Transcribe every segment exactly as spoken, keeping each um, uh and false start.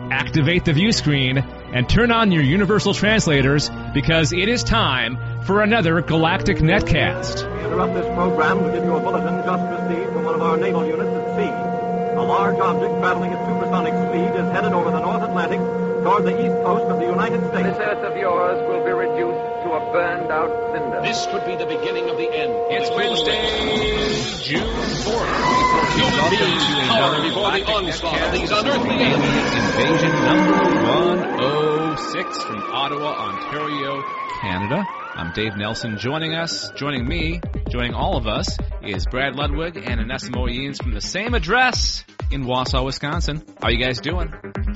activate the view screen, and turn on your universal translators, because it is time for another Galactic Netcast. We interrupt this program to give you a bulletin just received from one of our naval units at sea. A large object traveling at supersonic speed is headed over the North Atlantic toward the east coast of the United States. This earth of yours will be reduced to a burned-out cinder. This could be the beginning of the end. It's Wednesday, June fourth. Human beings cower before the onslaught of these unearthly aliens. Invasion number one oh six from Ottawa, Ontario, Canada. I'm Dave Nelson. Joining us, joining me, joining all of us is Brad Ludwig and Onesimus Eanes from the same address in Wausau, Wisconsin. How you guys doing?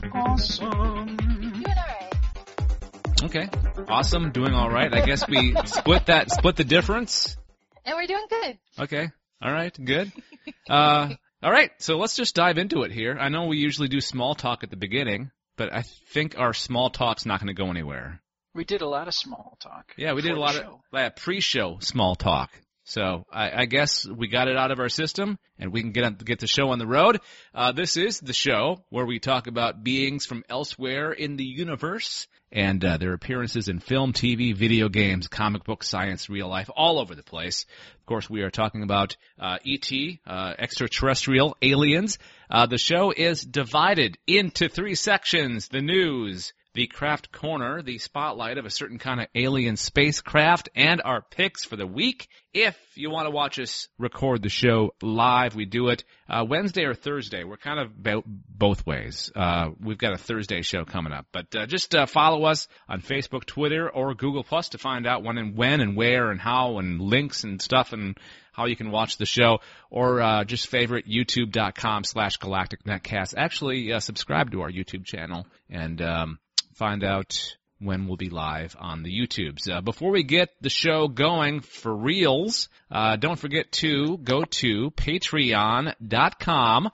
Awesome. Doing all right. Okay. Awesome. Doing all right. I guess we split that, split the difference. And we're doing good. Okay. All right. Good. Uh, all right. So let's just dive into it here. I know we usually do small talk at the beginning, but I think our small talk's not going to go anywhere. We did a lot of small talk. Yeah, we did a lot of uh, pre-show small talk. So I, I guess we got it out of our system, and we can get on, get the show on the road. Uh, this is the show where we talk about beings from elsewhere in the universe and uh, their appearances in film, T V, video games, comic book, science, real life, all over the place. Of course, we are talking about uh, E T, uh, extraterrestrial aliens. Uh, the show is divided into three sections: the news, the Craft Corner, the spotlight of a certain kind of alien spacecraft, and our picks for the week. If you want to watch us record the show live, we do it uh, Wednesday or Thursday. We're kind of bo- both ways. Uh, we've got a Thursday show coming up. But uh, just uh, follow us on Facebook, Twitter, or Google Plus to find out when and when and where and how and links and stuff and how you can watch the show, or uh, just favorite youtube.com slash Galactic Netcast. Actually, uh, subscribe to our YouTube channel and um, find out when we'll be live on the YouTubes. Uh, before we get the show going for reals, uh, don't forget to go to patreon.com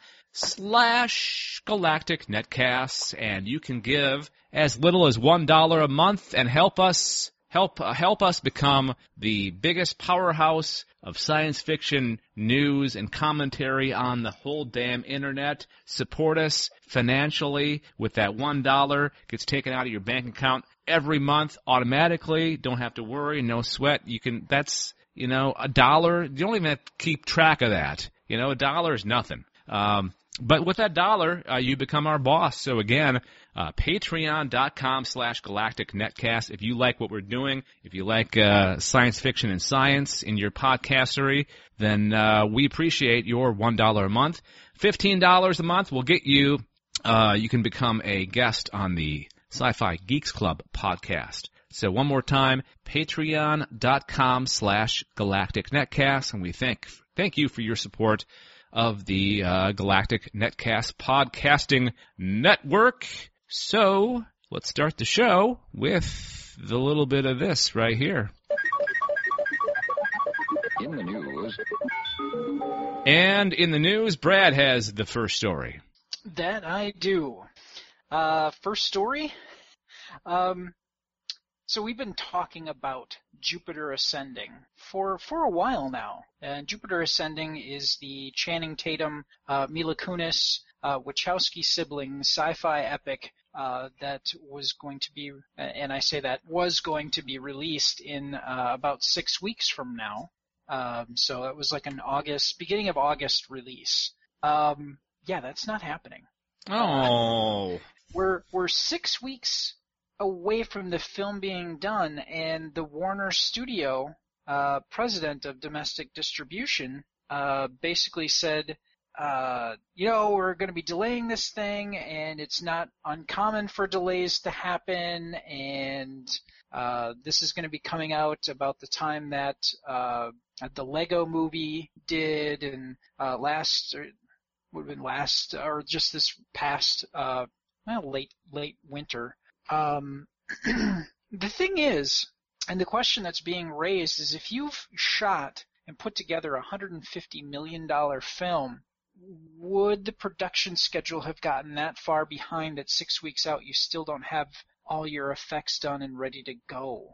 slash Galactic Netcasts, and you can give as little as one dollar a month and help us help uh, help us become the biggest powerhouse of science fiction news and commentary on the whole damn internet. Support us financially with that one dollar. Gets taken out of your bank account every month automatically. Don't have to worry. No sweat. You can, that's, you know, a dollar. You don't even have to keep track of that. You know, a dollar is nothing. Um, but with that dollar, uh, you become our boss. So again, uh, patreon.com slash Galactic Netcast. If you like what we're doing, if you like uh, science fiction and science in your podcastery, then uh, we appreciate your one dollar a month. fifteen dollars a month will get you, uh, you can become a guest on the Sci-Fi Geeks Club podcast. So one more time, patreon.com slash Galactic Netcast. And we thank, thank you for your support of the uh, Galactic Netcast podcasting network. So let's start the show with the little bit of this right here. In the news. And in the news, Brad has the first story. That I do. Uh, first story. Um, so we've been talking about Jupiter Ascending for for a while now. And Jupiter Ascending is the Channing Tatum, uh, Mila Kunis, uh, Wachowski siblings sci-fi epic uh, that was going to be, and I say that was going to be released in uh, about six weeks from now. Um, so it was like an August, beginning of August release. Um, yeah, that's not happening. Oh. Uh, we're we're six weeks away from the film being done, and the Warner Studio uh, president of domestic distribution uh, basically said, uh, you know, we're going to be delaying this thing, and it's not uncommon for delays to happen, and uh, this is going to be coming out about the time that uh, the Lego movie did, and uh, last, or would have been last, or just this past, uh, well, late late winter. Um, the thing is, and the question that's being raised is, if you've shot and put together a one hundred fifty million dollars film, would the production schedule have gotten that far behind that six weeks out you still don't have all your effects done and ready to go?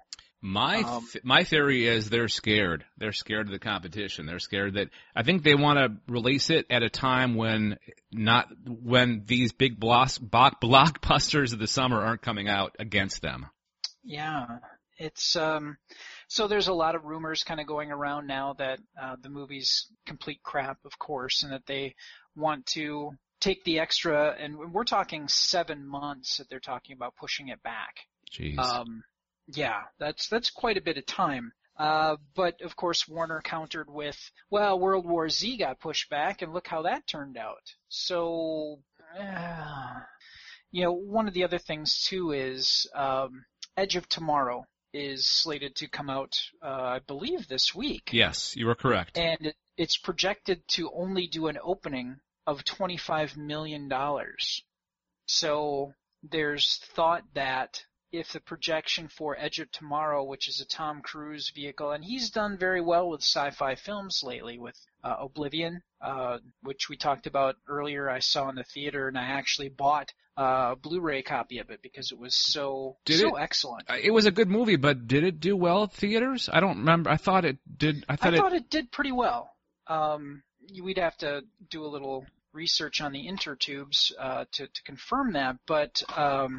My Um, th- my theory is they're scared. They're scared of the competition. They're scared that I think they want to release it at a time when not when these big block, block, blockbusters of the summer aren't coming out against them. Yeah, it's um. So there's a lot of rumors kind of going around now that uh, the movie's complete crap, of course, and that they want to take the extra, and we're talking seven months that they're talking about pushing it back. Jeez. Um, yeah, that's that's quite a bit of time. Uh, but of course, Warner countered with, well, World War Z got pushed back, and look how that turned out. So, uh, you know, one of the other things too is um, Edge of Tomorrow is slated to come out, uh, I believe, this week. Yes, you are correct. And it, it's projected to only do an opening of twenty-five million dollars. So there's thought that if the projection for Edge of Tomorrow, which is a Tom Cruise vehicle, and he's done very well with sci-fi films lately with uh, Oblivion, uh, which we talked about earlier, I saw in the theater, and I actually bought uh, a Blu-ray copy of it because it was so Did so it? excellent. It was a good movie, but did it do well at theaters? I don't remember. I thought it did. I thought, I thought it, it did pretty well. Um, we'd have to do a little research on the intertubes uh, to, to confirm that, but um,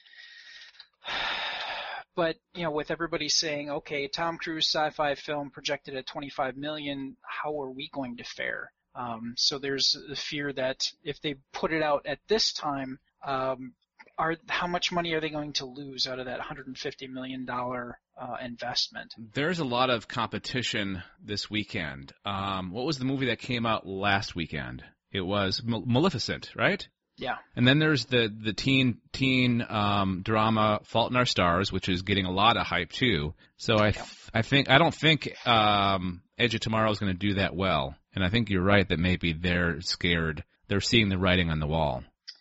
but you know, with everybody saying, okay, Tom Cruise sci-fi film projected at twenty-five million, how are we going to fare? Um, so there's the fear that if they put it out at this time, um, are how much money are they going to lose out of that one hundred fifty million dollars uh, investment? There's a lot of competition this weekend. Um, what was the movie that came out last weekend? It was Maleficent, right? Yeah. And then there's the the teen teen um, drama Fault in Our Stars, which is getting a lot of hype too. So I th- I think I don't think um, Edge of Tomorrow is going to do that well, and I think you're right that maybe they're scared. They're seeing the writing on the wall.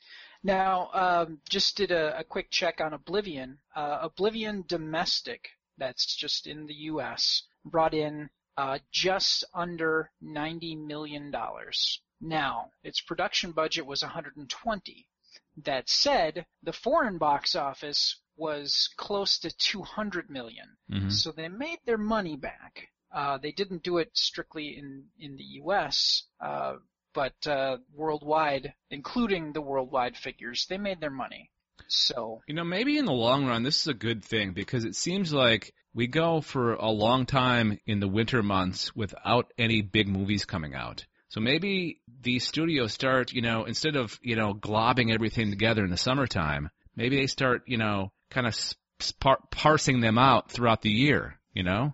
Now, um, just did a, a quick check on Oblivion. Uh, Oblivion domestic, that's just in the U S, brought in uh, just under ninety million dollars. Now, its production budget was one hundred twenty. That said, the foreign box office was close to two hundred million. Mm-hmm. So they made their money back. Uh, they didn't do it strictly in, in the U S, uh, but uh, worldwide, including the worldwide figures, they made their money. So, you know, maybe in the long run, this is a good thing because it seems like we go for a long time in the winter months without any big movies coming out. So maybe these studios start, you know, instead of, you know, globbing everything together in the summertime, maybe they start, you know, kind of spar- parsing them out throughout the year, you know?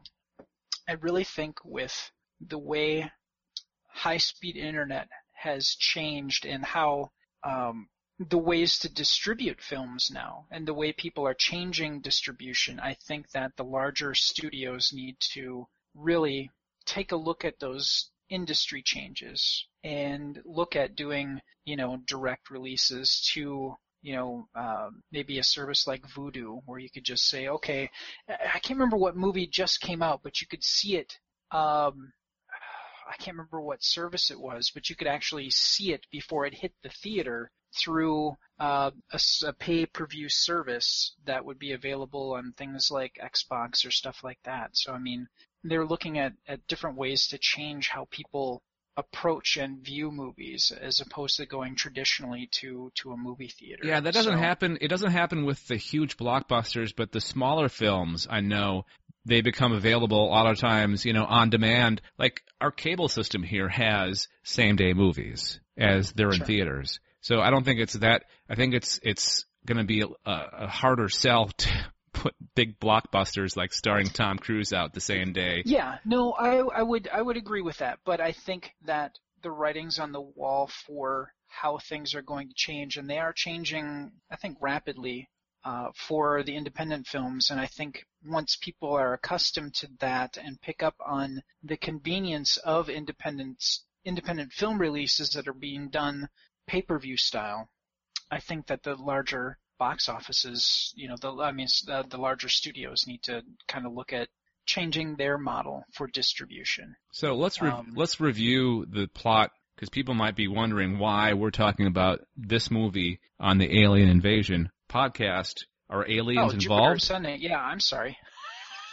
I really think with the way high-speed internet has changed and how um, the ways to distribute films now and the way people are changing distribution, I think that the larger studios need to really take a look at those industry changes and look at doing, you know, direct releases to, you know, uh, maybe a service like Vudu where you could just say, okay, I can't remember what movie just came out, but you could see it. Um, I can't remember what service it was, but you could actually see it before it hit the theater through uh, a, a pay-per-view service that would be available on things like Xbox or stuff like that. So, I mean, they're looking at, at different ways to change how people approach and view movies as opposed to going traditionally to, to a movie theater. Yeah, that doesn't so, happen. It doesn't happen with the huge blockbusters, but the smaller films, I know, they become available a lot of times, you know, on demand. Like our cable system here has same-day movies as they're in Sure. theaters. So I don't think it's that. I think it's it's going to be a, a harder sell to put big blockbusters like starring Tom Cruise out the same day. Yeah, no, I I would I would agree with that, but I think that the writing's on the wall for how things are going to change, and they are changing, I think, rapidly uh, for the independent films. And I think once people are accustomed to that and pick up on the convenience of independent independent film releases that are being done pay-per-view style, I think that the larger box offices, you know, the I mean, the, the larger studios need to kind of look at changing their model for distribution. So let's re- Um, let's review the plot because people might be wondering why we're talking about this movie on the Alien Invasion podcast. Are aliens oh, Jupiter involved? Ascending. Yeah, I'm sorry.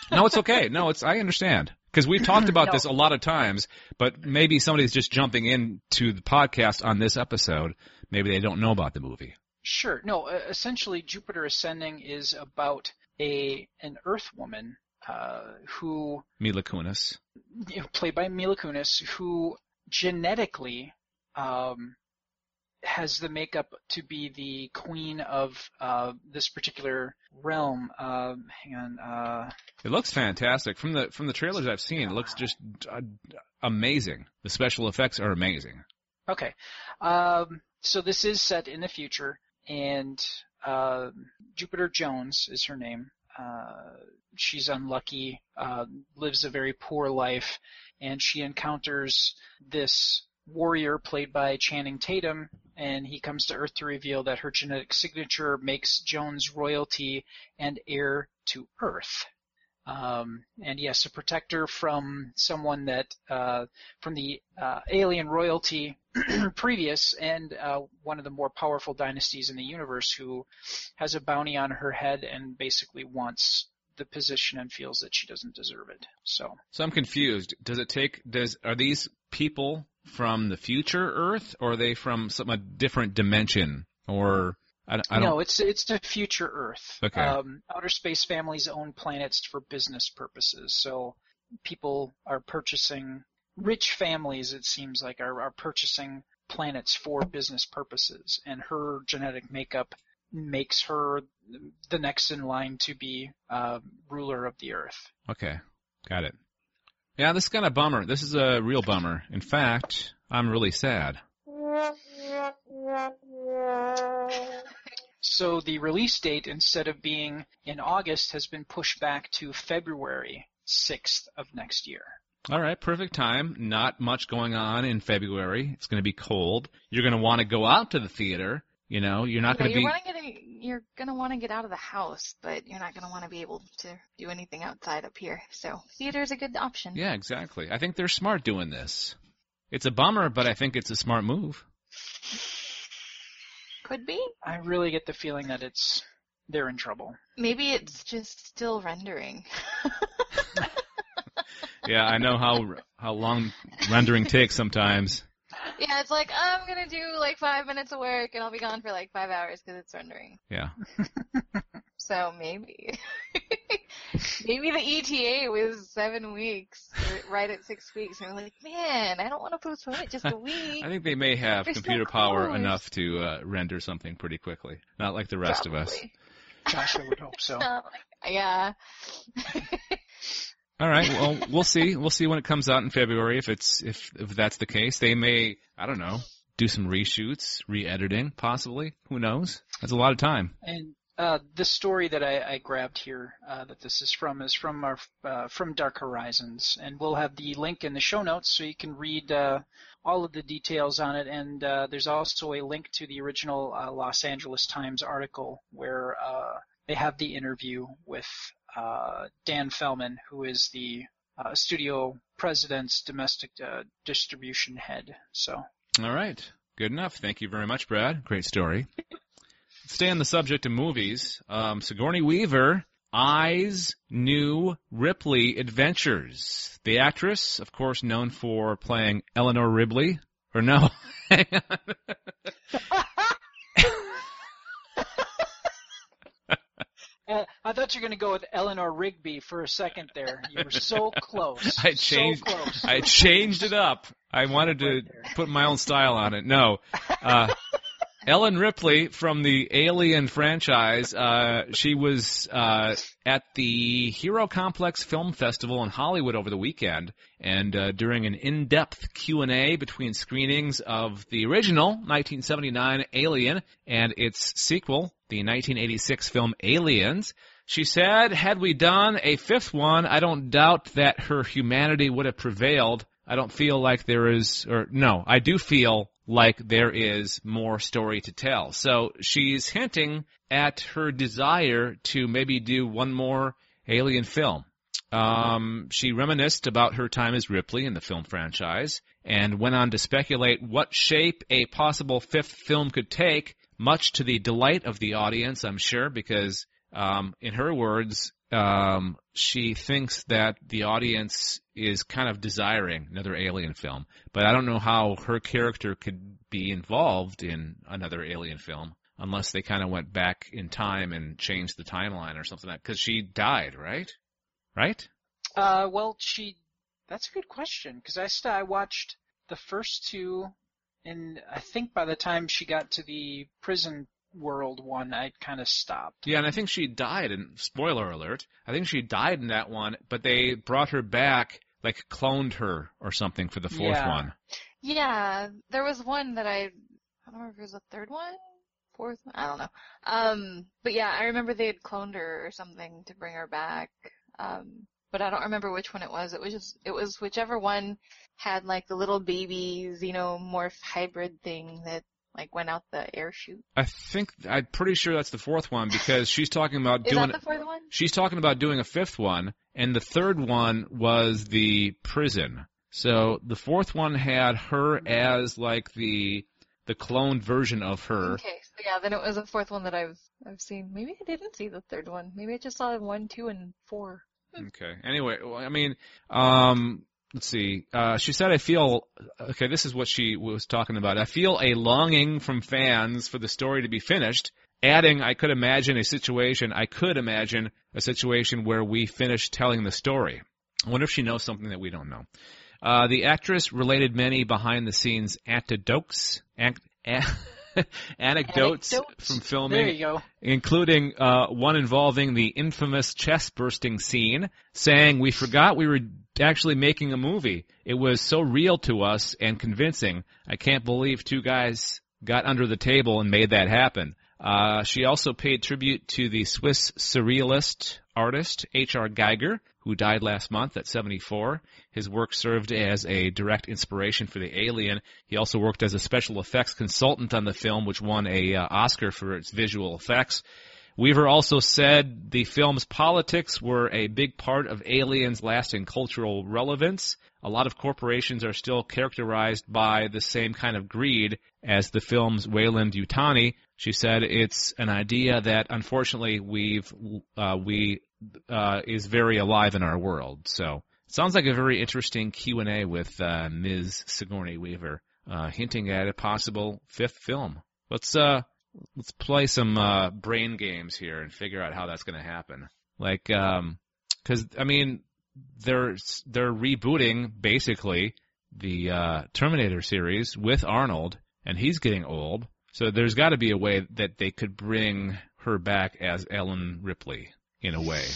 No, it's okay. No, it's I understand. Because we've talked about No. this a lot of times, but maybe somebody's just jumping into the podcast on this episode. Maybe they don't know about the movie. Sure. No, uh, essentially Jupiter Ascending is about a an Earth woman uh, who, Mila Kunis. you know, played by Mila Kunis, who genetically um, has the makeup to be the queen of uh, this particular realm. Uh, hang on. Uh, It looks fantastic. From the from the trailers I've seen, it looks just uh, amazing. The special effects are amazing. okay. Um, so this is set in the future, and uh, Jupiter Jones is her name. Uh, she's unlucky, uh, lives a very poor life, and she encounters this warrior played by Channing Tatum, and he comes to Earth to reveal that her genetic signature makes Jones royalty and heir to Earth. Um, and yes, to protect her from someone that, uh, from the uh, alien royalty previous and uh, one of the more powerful dynasties in the universe who has a bounty on her head and basically wants the position and feels that she doesn't deserve it. So, So I'm confused. Does it take? Does are these people from the future Earth, or are they from some a different dimension? Or I, I don't. no, it's it's the future Earth. Okay. Um, outer space families own planets for business purposes, so people are purchasing. Rich families, it seems like, are, are purchasing planets for business purposes, and her genetic makeup makes her the next in line to be uh, ruler of the Earth. Okay, got it. Yeah, this is kind of bummer. This is a real bummer. In fact, I'm really sad. So the release date, instead of being in August, has been pushed back to February sixth of next year. All right, perfect time. Not much going on in February. It's going to be cold. You're going to want to go out to the theater. You know, you're not Yeah, going to you're be. wanna get, you're gonna want to get out of the house, but you're not gonna want to be able to do anything outside up here. So theater is a good option. Yeah, exactly. I think they're smart doing this. It's a bummer, but I think it's a smart move. Could be. I really get the feeling that it's they're in trouble. Maybe it's just still rendering. Yeah, I know how how long rendering takes sometimes. Yeah, it's like, I'm gonna do like five minutes of work and I'll be gone for like five hours because it's rendering. Yeah. So maybe. Maybe the E T A was seven weeks, or right at six weeks, and we're like, man, I don't want to postpone it just a week. I think they may have They're so computer power close. enough to uh, render something pretty quickly. Not like the rest of us. Probably. Josh, I would hope so. Not like- yeah. All right. Well, we'll see. We'll see when it comes out in February if it's if if that's the case. They may, I don't know, do some reshoots, re-editing, possibly. Who knows? That's a lot of time. And uh, the story that I, I grabbed here, uh, that this is from, is from our uh, from Dark Horizons, and we'll have the link in the show notes so you can read uh, all of the details on it. And uh, there's also a link to the original uh, Los Angeles Times article where uh, they have the interview with uh, Dan Fellman, who is the uh, studio president's domestic uh, distribution head. So. All right. Good enough. Thank you very much, Brad. Great story. Stay on the subject of movies. Um, Sigourney Weaver, Eyes New Ripley Adventures. The actress, of course, known for playing Eleanor Ripley. Or no. Hang on. Uh, I thought you were going to go with Eleanor Rigby for a second there. You were so close. I changed. So close. I changed it up. I wanted to Right there. put my own style on it. No, uh, Ellen Ripley from the Alien franchise. Uh, she was uh, at the Hero Complex Film Festival in Hollywood over the weekend, and uh, during an in-depth Q and A between screenings of the original nineteen seventy-nine Alien and its sequel, the nineteen eighty-six film Aliens, she said, had we done a fifth one, I don't doubt that her humanity would have prevailed. I don't feel like there is, or no, I do feel like there is more story to tell. So she's hinting at her desire to maybe do one more Alien film. Um, she reminisced about her time as Ripley in the film franchise and went on to speculate what shape a possible fifth film could take, much to the delight of the audience, I'm sure, because um, in her words, um, she thinks that the audience is kind of desiring another Alien film. But I don't know how her character could be involved in another Alien film unless they kind of went back in time and changed the timeline or something like that. Because she died, right? Right? Uh, well, she. That's a good question because I st- I watched the first two, and I think by the time she got to the prison world one, I kind of stopped. Yeah, and I think she died, and spoiler alert, I think she died in that one, but they brought her back, like cloned her or something for the fourth Yeah. one. Yeah, there was one that I, I don't remember if it was the third one, fourth one, I don't know. Um, but yeah, I remember they had cloned her or something to bring her back. Um, but I don't remember which one it was. It was just, it was whichever one had like the little baby xenomorph hybrid thing that like went out the air chute. I think, I'm pretty sure that's the fourth one because she's talking about Is doing, that the fourth one? she's talking about doing a fifth one, and the third one was the prison. So the fourth one had her as like the, the cloned version of her. Okay, so yeah, then it was the fourth one that I've I've seen. Maybe I didn't see the third one. Maybe I just saw one, two, and four. Okay. Anyway, well, I mean, um, let's see. Uh, she said, I feel, okay, this is what she was talking about. I feel a longing from fans for the story to be finished, adding, I could imagine a situation, I could imagine a situation where we finish telling the story. I wonder if she knows something that we don't know. Uh, the actress related many behind-the-scenes anecdotes, an- an- anecdotes Anecdotes. from filming, There you go. including uh, one involving the infamous chest-bursting scene, saying, we forgot we were actually making a movie. It was so real to us and convincing. I can't believe two guys got under the table and made that happen. Uh, she also paid tribute to the Swiss surrealist artist H R Geiger, who died last month at seventy-four. His work served as a direct inspiration for the Alien. He also worked as a special effects consultant on the film, which won a uh, Oscar for its visual effects. Weaver also said the film's politics were a big part of Alien's lasting cultural relevance. A lot of corporations are still characterized by the same kind of greed as the film's Weyland-Yutani. She said it's an idea that, unfortunately, we've uh, we uh, is very alive in our world. So it sounds like a very interesting Q and A with uh, Miz Sigourney Weaver, uh, hinting at a possible fifth film. Let's uh, let's play some uh, brain games here and figure out how that's going to happen. Like, um, because I mean, they're they're rebooting basically the uh, Terminator series with Arnold, and he's getting old. So there's got to be a way that they could bring her back as Ellen Ripley in a way.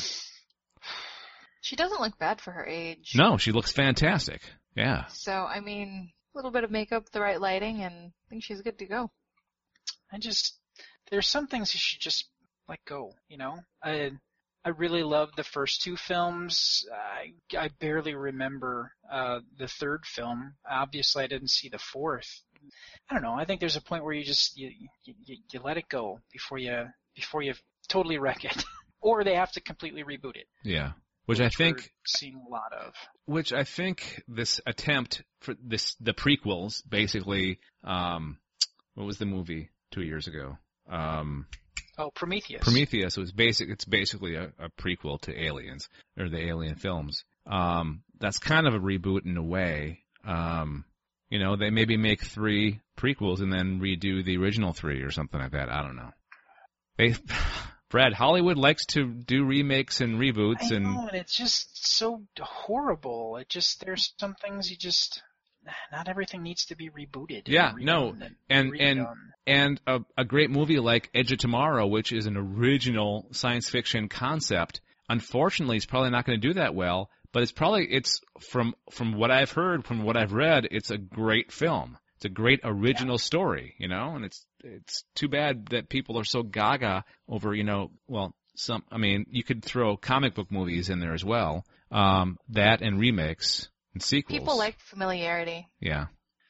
She doesn't look bad for her age. No, she looks fantastic. Yeah. So, I mean, a little bit of makeup, the right lighting, and I think she's good to go. I just, there's some things you should just let go, you know? I I really loved the first two films. I, I barely remember uh, the third film. Obviously, I didn't see the fourth. I don't know. I think there's a point where you just, you, you, you let it go before you, before you totally wreck it. Or they have to completely reboot it. Yeah. Which I think we're seeing a lot of. Which I think this attempt for this, the prequels, basically, um, what was the movie two years ago? Um, Oh, Prometheus. Prometheus was basic. It's basically a, a prequel to Aliens or the Alien films. Um, that's kind of a reboot in a way. Um, you know, they maybe make three prequels and then redo the original three or something like that. I don't know. They, Brad, Hollywood likes to do remakes and reboots, I and know, and it's just so horrible. It just there's some things you just. Not everything needs to be rebooted. Yeah, and no, redone and and redone. and a, a great movie like Edge of Tomorrow, which is an original science fiction concept, unfortunately, it's probably not going to do that well. But it's probably it's from from what I've heard, from what I've read, it's a great film. It's a great original yeah. story, you know, and it's it's too bad that people are so gaga over, you know, well, some. I mean, you could throw comic book movies in there as well, um, that and remakes. And sequels. People like familiarity. Yeah.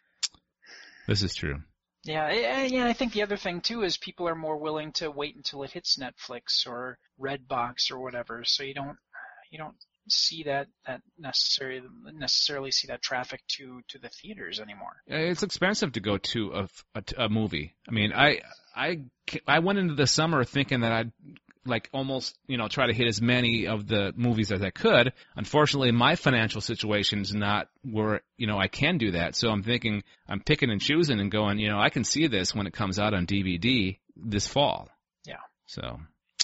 This is true. Yeah, I, yeah. I think the other thing too is people are more willing to wait until it hits Netflix or Redbox or whatever, so you don't you don't see that that necessarily necessarily see that traffic to to the theaters anymore. It's expensive to go to a, a, a movie. I mean, I I I went into the summer thinking that I'd like almost, you know, try to hit as many of the movies as I could. Unfortunately, my financial situation is not where, you know, I can do that. So I'm thinking, I'm picking and choosing and going, you know, I can see this when it comes out on D V D this fall. Yeah. So,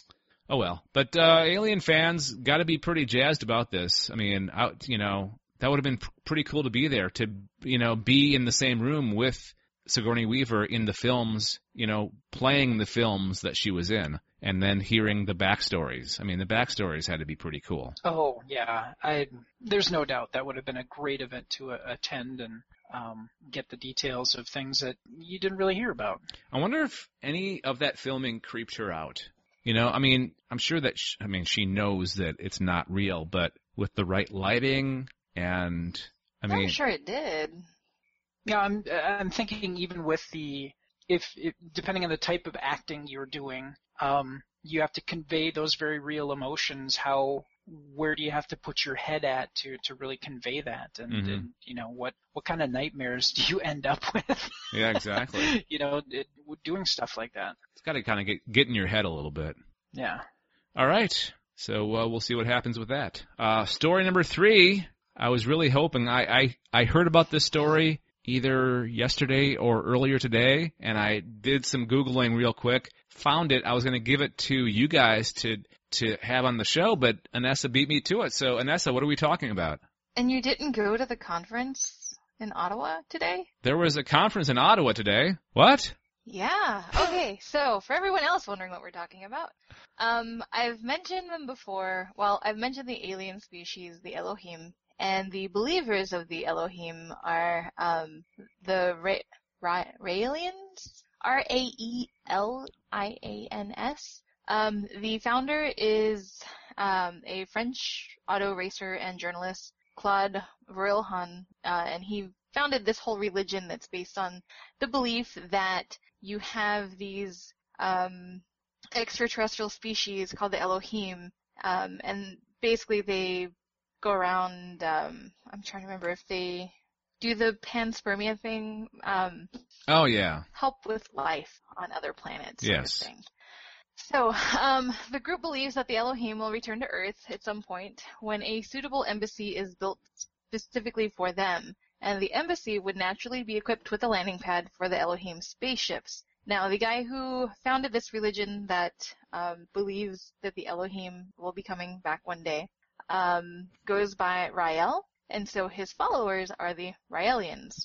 oh well. But uh, Alien fans got to be pretty jazzed about this. I mean, out, you know, that would have been pr- pretty cool to be there, to, you know, be in the same room with Sigourney Weaver in the films, you know, playing the films that she was in, and then hearing the backstories. I mean, the backstories had to be pretty cool. Oh, yeah. I There's no doubt that would have been a great event to uh, attend and um, get the details of things that you didn't really hear about. I wonder if any of that filming creeped her out. You know, I mean, I'm sure that, she, I mean, she knows that it's not real, but with the right lighting and, I mean... I'm sure it did. Yeah, I'm I'm thinking even with the if, if depending on the type of acting you're doing, um, you have to convey those very real emotions. How where do you have to put your head at to, to really convey that? And, Mm-hmm. and you know what what kind of nightmares do you end up with? Yeah, exactly. you know, it, doing stuff like that. It's got to kind of get get in your head a little bit. Yeah. All right, so uh, we'll see what happens with that. Uh, story number three. I was really hoping I I, I heard about this story either yesterday or earlier today, and I did some Googling real quick, found it. I was going to give it to you guys to to have on the show, but Anessa beat me to it. So, Anessa, what are we talking about? And you didn't go to the conference in Ottawa today? There was a conference in Ottawa today. What? Yeah. Okay, so for everyone else wondering what we're talking about, um, I've mentioned them before. Well, I've mentioned the alien species, the Elohim. And the believers of the Elohim are um, the Ra- Ra- Raelians, R A E L I A N S. Um, the founder is um, a French auto racer and journalist, Claude Vorilhon, uh, and he founded this whole religion that's based on the belief that you have these um, extraterrestrial species called the Elohim, um, and basically they go around, um, I'm trying to remember if they do the panspermia thing, um, oh, yeah. help with life on other planets. Yes. Sort of thing. So, um, the group believes that the Elohim will return to Earth at some point when a suitable embassy is built specifically for them, and the embassy would naturally be equipped with a landing pad for the Elohim spaceships. Now, the guy who founded this religion that um, believes that the Elohim will be coming back one day Um, goes by Rael, and so his followers are the Raelians.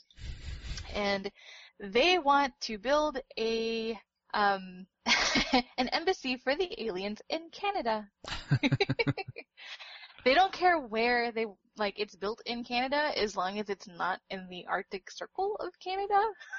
And they want to build a um, an embassy for the aliens in Canada. They don't care where they like it's built in Canada as long as it's not in the Arctic Circle of Canada.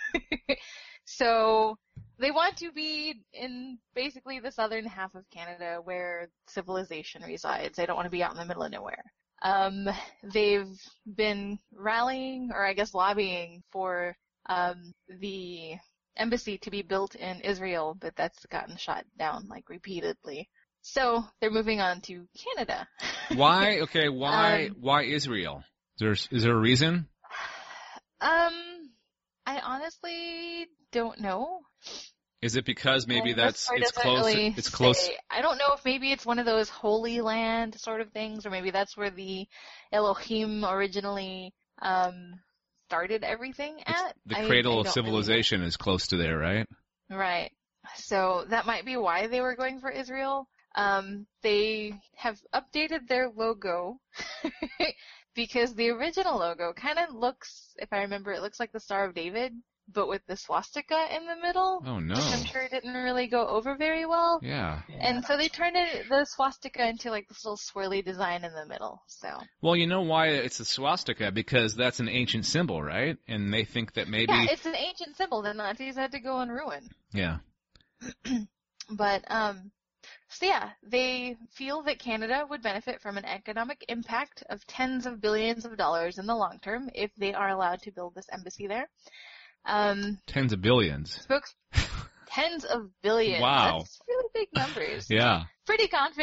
So they want to be in basically the southern half of Canada where civilization resides. They don't want to be out in the middle of nowhere. Um, they've been rallying, or I guess lobbying, for um, the embassy to be built in Israel, but that's gotten shot down like repeatedly. So they're moving on to Canada. Why? Okay, why? Um, why Israel? Is there is there a reason? Um, I honestly don't know. Is it because maybe And that's this part it's doesn't close? really It's say. close. I don't know if maybe it's one of those Holy Land sort of things, or maybe that's where the Elohim originally um, started everything It's at. the I- cradle I of don't civilization is close to there, right? Really know. Right. So that might be why they were going for Israel. Um, they have updated their logo because the original logo kind of looks, if I remember, it looks like the Star of David, but with the swastika in the middle. Oh no. Which I'm sure didn't really go over very well. Yeah. And so they turned it, the swastika into like this little swirly design in the middle. So Well, you know why it's a swastika? Because that's an ancient symbol, right? And they think that maybe. yeah, it's an ancient symbol the Nazis had to go and ruin. Yeah. But um, so yeah, they feel that Canada would benefit from an economic impact of tens of billions of dollars in the long term if they are allowed to build this embassy there. Um, Tens of billions. spokes tens of billions. Wow. That's really big numbers. Yeah. Pretty confident.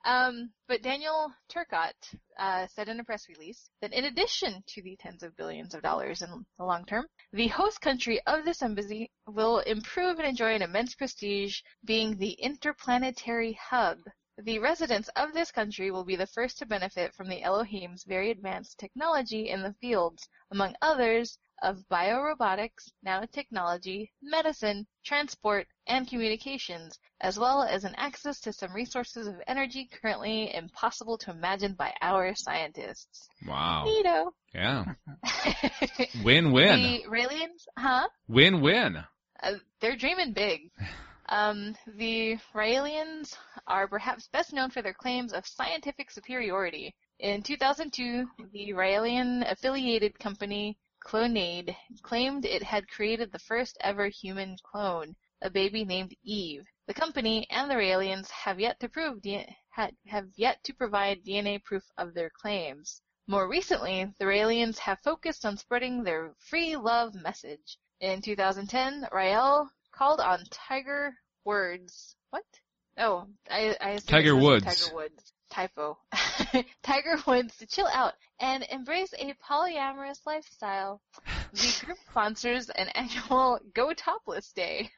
Um, but Daniel Turcotte uh, said in a press release that in addition to the tens of billions of dollars in the long term, the host country of this embassy will improve and enjoy an immense prestige, being the interplanetary hub. The residents of this country will be the first to benefit from the Elohim's very advanced technology in the fields, among others, of biorobotics, nanotechnology, medicine, transport, and communications, as well as an access to some resources of energy currently impossible to imagine by our scientists. Wow. Neato. Yeah. Win-win. The Raelians, huh? Win-win. Uh, they're dreaming big. Um, the Raelians are perhaps best known for their claims of scientific superiority. In two thousand two, the Raelian-affiliated company Clonade claimed it had created the first ever human clone, a baby named Eve. The company and the Raelians have yet to prove D- have yet to provide D N A proof of their claims. More recently, the Raelians have focused on spreading their free love message. In two thousand ten, Rael called on Tiger Woods. What? Oh, I, I assume Tiger it's Woods. Tiger Woods. Typo. Tiger Woods to chill out and embrace a polyamorous lifestyle. The group sponsors an annual Go Topless Day.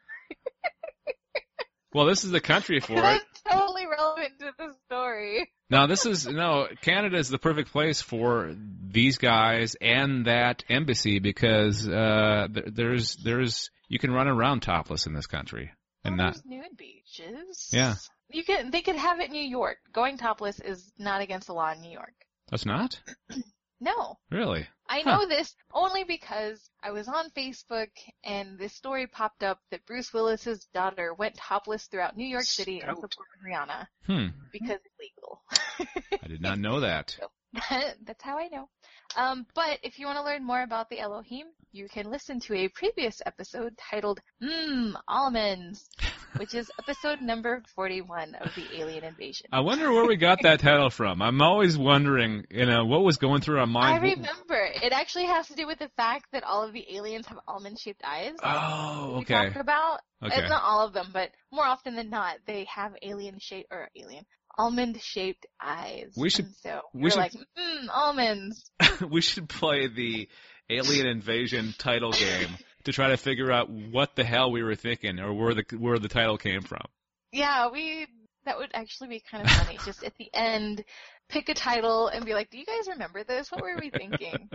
Well, this is the country for it. That's totally relevant to the story. Now, this is, no, Canada is the perfect place for these guys and that embassy because uh, there, there's, there's, you can run around topless in this country. And Well, not, there's nude beaches. Yeah. You can, they could have it in New York. Going topless is not against the law in New York. that's not? No. Really? I Huh. know this only because I was on Facebook and this story popped up that Bruce Willis's daughter went topless throughout New York City and Scout. supported Rihanna Hmm. because it's legal. I did not know that. That's how I know. Um, but if you want to learn more about the Elohim, you can listen to a previous episode titled Mmm, Almonds, which is episode number forty-one of the Alien Invasion. I wonder where we got that title from. I'm always wondering, you know, what was going through our I mind. remember. It actually has to do with the fact that all of the aliens have almond-shaped eyes. Oh, We okay. talk about, Okay. uh, not all of them, but more often than not, they have alien-shaped, or alien, almond-shaped eyes. We should- And so we we're should- like, mmm, almonds. We should play the Alien Invasion title game to try to figure out what the hell we were thinking or where the where the title came from. Yeah, we, that would actually be kind of funny. Just at the end, pick a title and be like, do you guys remember this? What were we thinking?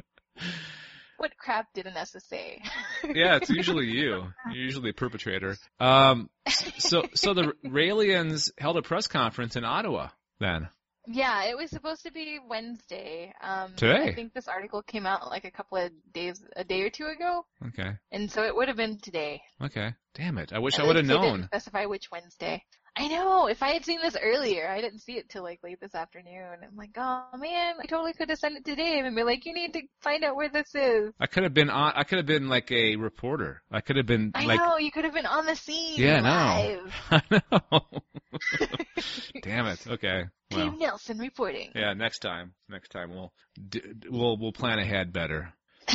What crap did Anessa say? Yeah, it's usually you. You're usually the perpetrator. Um, so so the Raelians held a press conference in Ottawa then. Yeah, it was supposed to be Wednesday. Um, Today? I think this article came out like a couple of days, a day or two ago, Okay. and so it would have been today. Okay. Damn it. I wish At I would have least they known. didn't specify which Wednesday. I know. If I had seen this earlier, I didn't see it till like late this afternoon. I'm like, oh man, I totally could have sent it to Dave and be like, you need to find out where this is. I could have been on. I could have been like a reporter. I could have been I like. know. You could have been on the scene. Yeah, live. no. I know. Damn it. Okay. Well. Dave Nelson reporting. Yeah. Next time. Next time we'll d- we'll we'll plan ahead better.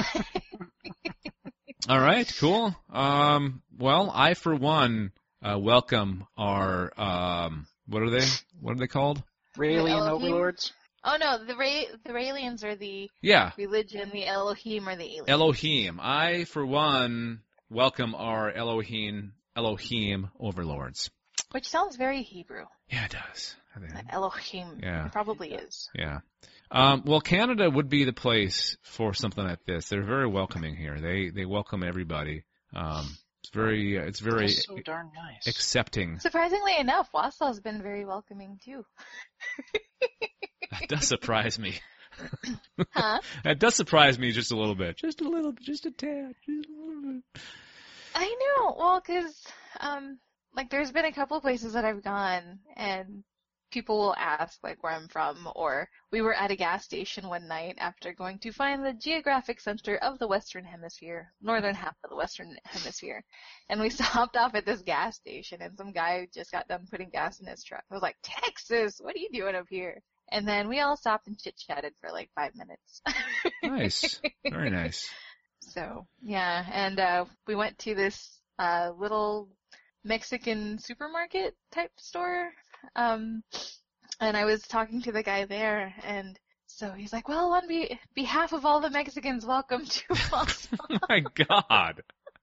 All right. Cool. Um. Well, I for one uh, welcome our um. What are they? What are they called? Raelian Elohim? overlords. Oh no, the Ra- the Raelians are the Yeah. religion. The Elohim are the aliens. Elohim. I for one welcome our Elohim Elohim overlords. Which sounds very Hebrew. Yeah, it does. I think- Elohim. Yeah. It probably is. Yeah. Um, well, Canada would be the place for something like this. They're very welcoming here. They they welcome everybody. Um, it's very uh, it's very That's so darn nice. accepting. Surprisingly enough, Wausau's been very welcoming too. That does surprise me. Huh? That does surprise me just a little bit. Just a little bit. Just a tad. Just a little bit. I know. Well, 'cause um, like there's been a couple places that I've gone and people will ask like where I'm from, or we were at a gas station one night after going to find the geographic center of the Western Hemisphere, northern half of the Western Hemisphere, and we stopped off at this gas station and some guy just got done putting gas in his truck. I was like, Texas, what are you doing up here? And then we all stopped and chit-chatted for like five minutes. Nice. Very nice. So, yeah, and uh, we went to this uh, little Mexican supermarket type store. Um, And I was talking to the guy there, and so he's like, well, on be- behalf of all the Mexicans, welcome to Los Oh my God.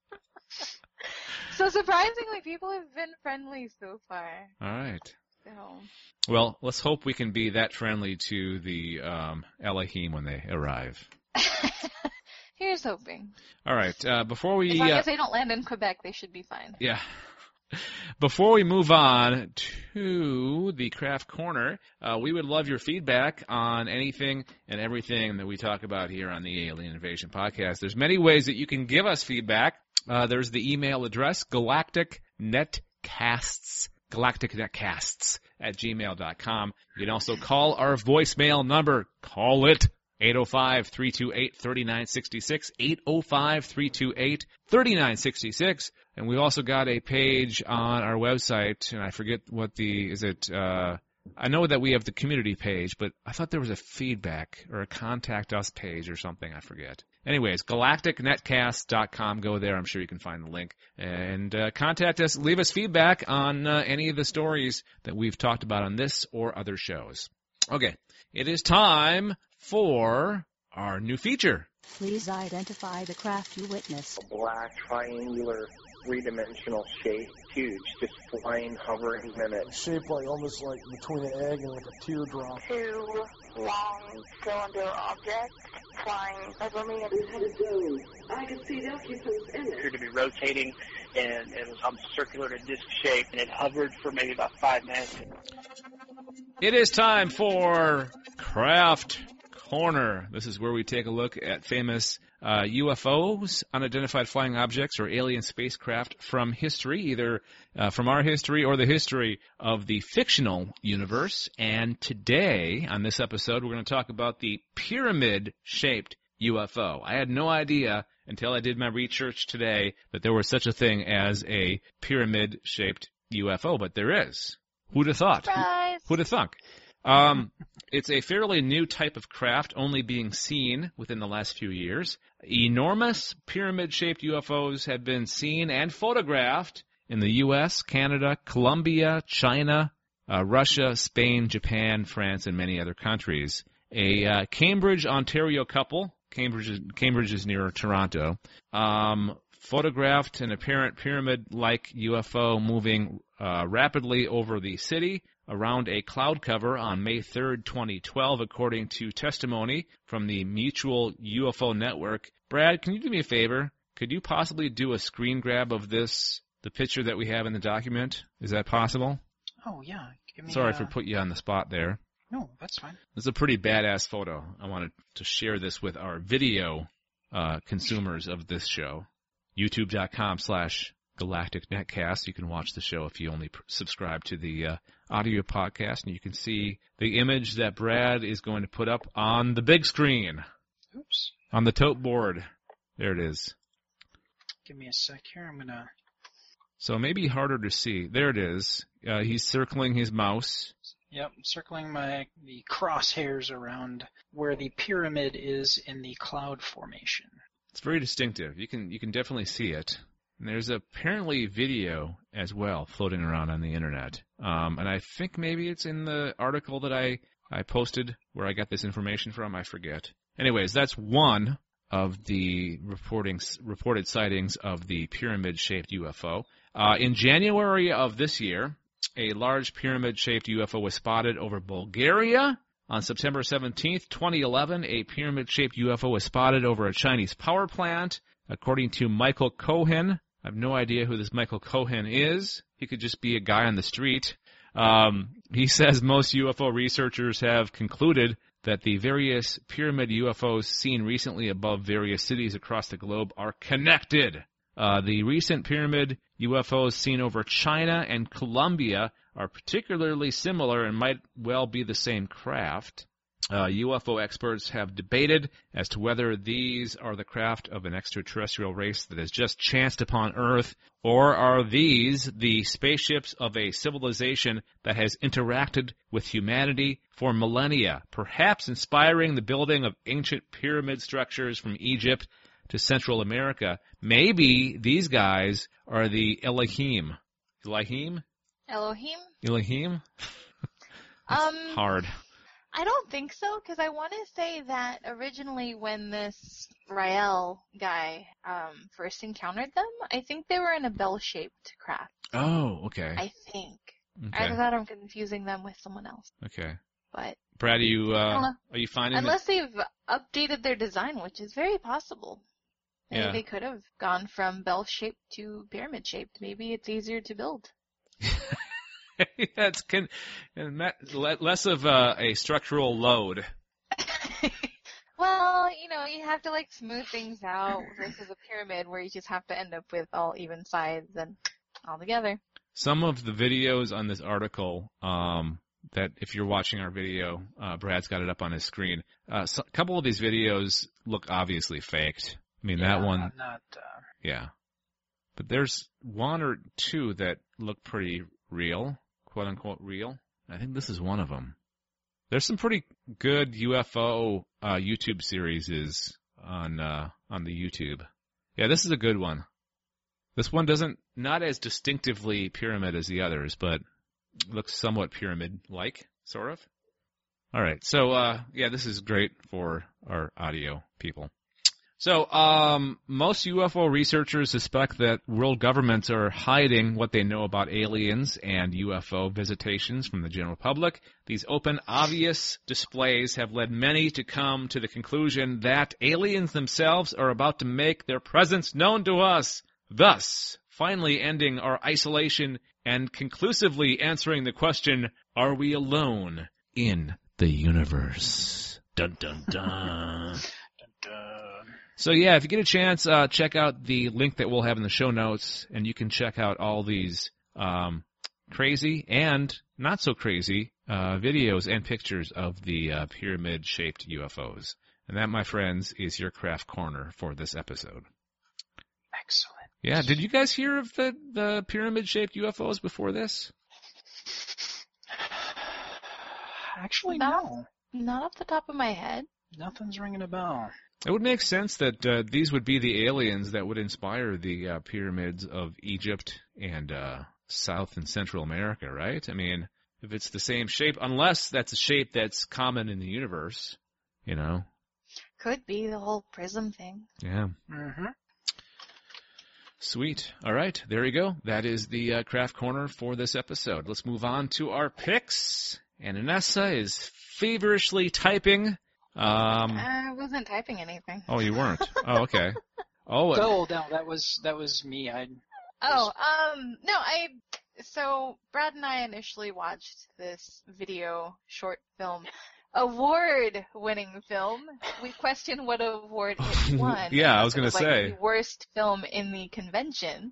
So surprisingly, people have been friendly so far. All right. So. Well, let's hope we can be that friendly to the um, Elohim when they arrive. Here's hoping. All right. Uh, before we, as long uh, as they don't land in Quebec, they should be fine. Yeah. Before we move on to the Craft Corner, uh, we would love your feedback on anything and everything that we talk about here on the Alien Invasion Podcast. There's many ways that you can give us feedback. Uh, there's the email address, galactic netcasts, galacticnetcasts at gmail dot com. You can also call our voicemail number. Call it. eight oh five, three two eight, three nine six six, eight oh five, three two eight, three nine six six. And we also got a page on our website, and I forget what the, is it, uh, I know that we have the community page, but I thought there was a feedback or a contact us page or something, I forget. Anyways, galactic netcast dot com, go there, I'm sure you can find the link. And uh, contact us, leave us feedback on uh, any of the stories that we've talked about on this or other shows. Okay, it is time for our new feature. Please identify the craft you witnessed. A black, triangular, three-dimensional shape, huge, just flying, hovering in it. Shaped like almost like between an egg and like a teardrop. Two long cylinder objects flying over me. It had a dome. I could see the occupants in it. It appeared to be rotating, and it was um, circular to disc shape, and it hovered for maybe about five minutes. It is time for Craft Corner. This is where we take a look at famous uh, U F Os, unidentified flying objects, or alien spacecraft from history, either uh, from our history or the history of the fictional universe. And today, on this episode, we're going to talk about the pyramid-shaped U F O. I had no idea until I did my research today that there was such a thing as a pyramid-shaped U F O, but there is. Who'd have thought? Surprise! Who'd have thunk? Um, it's a fairly new type of craft, only being seen within the last few years. Enormous pyramid-shaped U F Os have been seen and photographed in the U S, Canada, Colombia, China, uh, Russia, Spain, Japan, France, and many other countries. A uh, Cambridge, Ontario couple, Cambridge is, Cambridge is near Toronto, um, photographed an apparent pyramid-like U F O moving uh, rapidly over the city around a cloud cover on May third, twenty twelve, according to testimony from the Mutual U F O Network. Brad, can you do me a favor? Could you possibly do a screen grab of this, the picture that we have in the document? Is that possible? Oh, yeah. Give me, Sorry uh... for putting you on the spot there. No, that's fine. This is a pretty badass photo. I wanted to share this with our video uh, consumers of this show. YouTube.com slash Galactic Netcast. You can watch the show if you only pr- subscribe to the uh, audio podcast, and you can see the image that Brad is going to put up on the big screen. Oops. On the tote board. There it is. Give me a sec here. I'm going to... So maybe harder to see. There it is. Uh, he's circling his mouse. Yep, circling my the crosshairs around where the pyramid is in the cloud formation. It's very distinctive. You can you can definitely see it. And there's apparently video as well floating around on the internet. Um, and I think maybe it's in the article that I, I posted where I got this information from. I forget. Anyways, that's one of the reporting reported sightings of the pyramid-shaped U F O. Uh, in January of this year, a large pyramid-shaped U F O was spotted over Bulgaria. On September seventeenth, twenty eleven, a pyramid-shaped U F O was spotted over a Chinese power plant. According to Michael Cohen, I have no idea who this Michael Cohen is. He could just be a guy on the street. Um, he says most U F O researchers have concluded that the various pyramid U F Os seen recently above various cities across the globe are connected. Uh, the recent pyramid U F Os seen over China and Colombia are particularly similar and might well be the same craft. Uh, U F O experts have debated as to whether these are the craft of an extraterrestrial race that has just chanced upon Earth, or are these the spaceships of a civilization that has interacted with humanity for millennia, perhaps inspiring the building of ancient pyramid structures from Egypt to Central America. Maybe these guys are the Elohim. Elohim? Elohim? Elohim? Um, hard. I don't think so, because I want to say that originally when this Rael guy um, first encountered them, I think they were in a bell-shaped craft. Oh, okay. I think. Okay. Either that or I'm confusing them with someone else. Okay. But Brad, are you, I don't uh, know. are you finding Unless they've updated their design, which is very possible. Maybe Yeah. they could have gone from bell-shaped to pyramid-shaped. Maybe it's easier to build. yeah, it's con- and that, le- less of a, a structural load. Well, you know, you have to like smooth things out versus a pyramid where you just have to end up with all even sides and all together. Some of the videos on this article, um, that if you're watching our video, uh, Brad's got it up on his screen. Uh, so, a couple of these videos look obviously faked. I mean, Yeah, that one, Not. Uh, yeah. But there's one or two that look pretty real, quote unquote real. I think this is one of them. There's some pretty good U F O uh, YouTube series on uh, on the YouTube. Yeah, this is a good one. This one doesn't not as distinctively pyramid as the others, but looks somewhat pyramid-like, sort of. All right, so uh, yeah, this is great for our audio people. So, um, most U F O researchers suspect that world governments are hiding what they know about aliens and U F O visitations from the general public. These open, obvious displays have led many to come to the conclusion that aliens themselves are about to make their presence known to us, thus finally ending our isolation and conclusively answering the question, are we alone in the universe? Dun dun dun. dun, dun. So yeah, if you get a chance, uh, check out the link that we'll have in the show notes, and you can check out all these um, crazy and not so crazy uh, videos and pictures of the uh, pyramid-shaped U F Os. And that, my friends, is your craft corner for this episode. Excellent. Yeah, did you guys hear of the, the pyramid-shaped U F Os before this? Actually, Not, no. Not off the top of my head. Nothing's ringing a bell. It would make sense that uh, these would be the aliens that would inspire the uh, pyramids of Egypt and uh, South and Central America, right? I mean, if it's the same shape, unless that's a shape that's common in the universe, you know. Could be the whole prism thing. Yeah. Mm-hmm. Sweet. All right, there you go. That is the uh, craft corner for this episode. Let's move on to our picks. And Inessa is feverishly typing. Um, I wasn't typing anything. oh, you weren't? Oh, okay. Oh, uh, Oh, no, that was that was me. I. Oh, um, no, I, so Brad and I initially watched this video short film, award-winning film. We questioned what award it won. Yeah, I was gonna It like say. the worst film in the convention.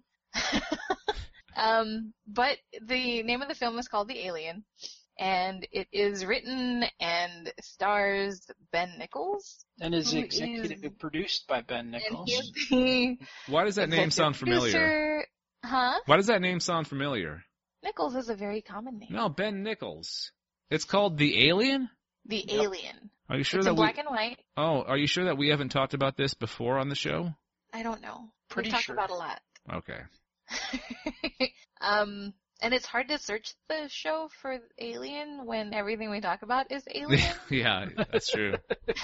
um, but the name of the film is called The Alien. And it is written and stars Ben Nichols. And is who executive is- produced by Ben And Nichols. he is the why does that name sound familiar? producer. Huh? Why does that name sound familiar? Nichols is a very common name. No, Ben Nichols. It's called The Alien? The Alien. Are you sure It's that in we... black and white. Oh, are you sure that we haven't talked about this before on the show? I don't know. Pretty We've talked sure. about a lot. Okay. um, and it's hard to search the show for Alien when everything we talk about is Alien. Yeah, that's true.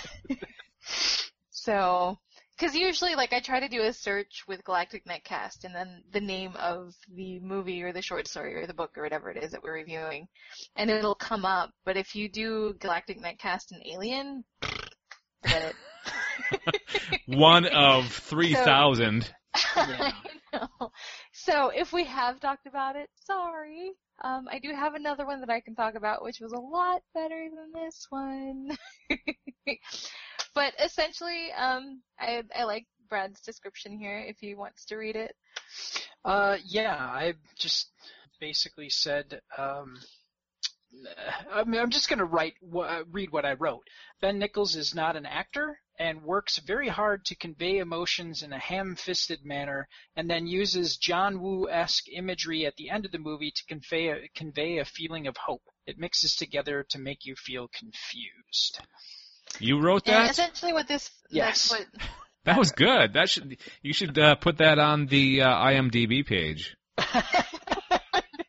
So, because usually, like, I try to do a search with Galactic Netcast and then the name of the movie or the short story or the book or whatever it is that we're reviewing, and it'll come up. But if you do Galactic Netcast and Alien, forget it. One of three thousand. I know. So if we have talked about it, sorry. Um, I do have another one that I can talk about, which was a lot better than this one. But essentially, um, I, I like Brad's description here if he wants to read it. Uh, yeah, I just basically said, um, I mean, I'm just going to write, uh, read what I wrote. Ben Nichols is not an actor and works very hard to convey emotions in a ham-fisted manner, and then uses John Woo-esque imagery at the end of the movie to convey a, convey a feeling of hope. It mixes together to make you feel confused. You wrote And that? essentially what this, Yes. that's what, That was good. That should you should uh, put that on the uh, I M D B page. well,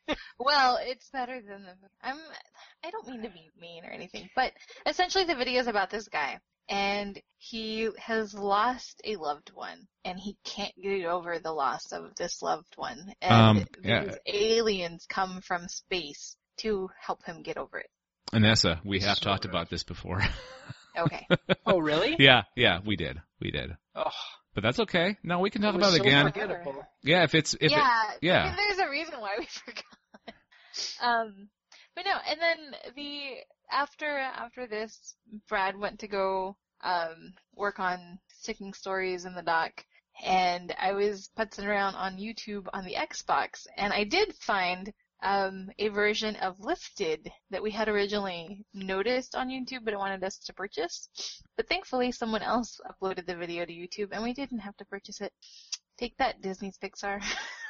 Well, it's better than the. I'm. I don't mean to be mean or anything, but essentially the video is about this guy, and he has lost a loved one, and he can't get over the loss of this loved one, and Um, yeah. these aliens come from space to help him get over it. Anessa, we have talked about this before. Okay. Oh, really? Yeah, yeah, we did. We did. Oh, But that's okay. No, we can talk it about was it so again. forgettable. Yeah, if it's if yeah, it, yeah. I mean, there's a reason why we forgot. um, but no, and then the after after this, Brad went to go um work on sticking stories in the dock, and I was putzing around on YouTube on the Xbox, and I did find um a version of Lifted that we had originally noticed on YouTube, but it wanted us to purchase. But thankfully, someone else uploaded the video to YouTube, and we didn't have to purchase it. Take that, Disney's Pixar.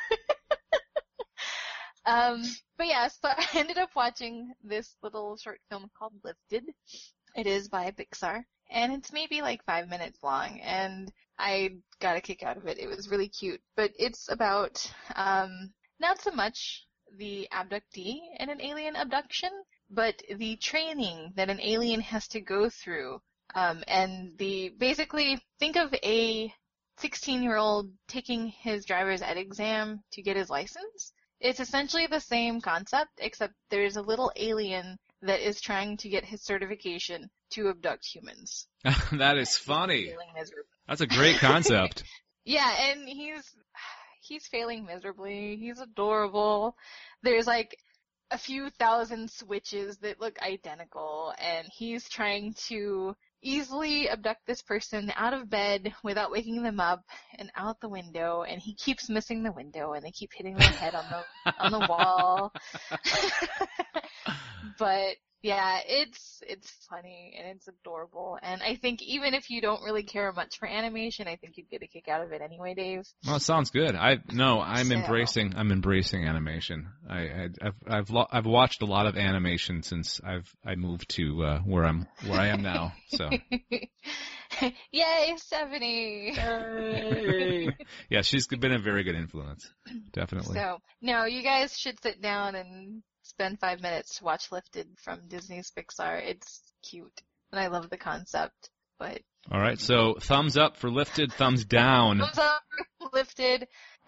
um, but yeah, so I ended up watching this little short film called Lifted. It is by Pixar, and it's maybe like five minutes long, and I got a kick out of it. It was really cute, but it's about um, not so much the abductee in an alien abduction, but the training that an alien has to go through. Um, and the basically think of a sixteen-year-old taking his driver's ed exam to get his license. It's essentially the same concept, except there's a little alien that is trying to get his certification to abduct humans. That is funny. Failing miserably. That's a great concept. Yeah, and he's he's failing miserably. He's adorable. There's like a few thousand switches that look identical, and he's trying to easily abduct this person out of bed without waking them up and out the window, and he keeps missing the window, and they keep hitting their head on the on the wall. But yeah, it's it's funny and it's adorable, and I think even if you don't really care much for animation, I think you'd get a kick out of it anyway, Dave. Well, it sounds good. I no, I'm So- embracing. I'm embracing animation. I, I I've I've lo- I've watched a lot of animation since I've I moved to uh, where I'm where I am now. So Yay, Stephanie! Hey. yeah, she's been a very good influence. Definitely. So, no, you guys should sit down and spend five minutes to watch Lifted from Disney's Pixar. It's cute, and I love the concept, but All right. So thumbs up for Lifted. Thumbs down. thumbs up for Lifted,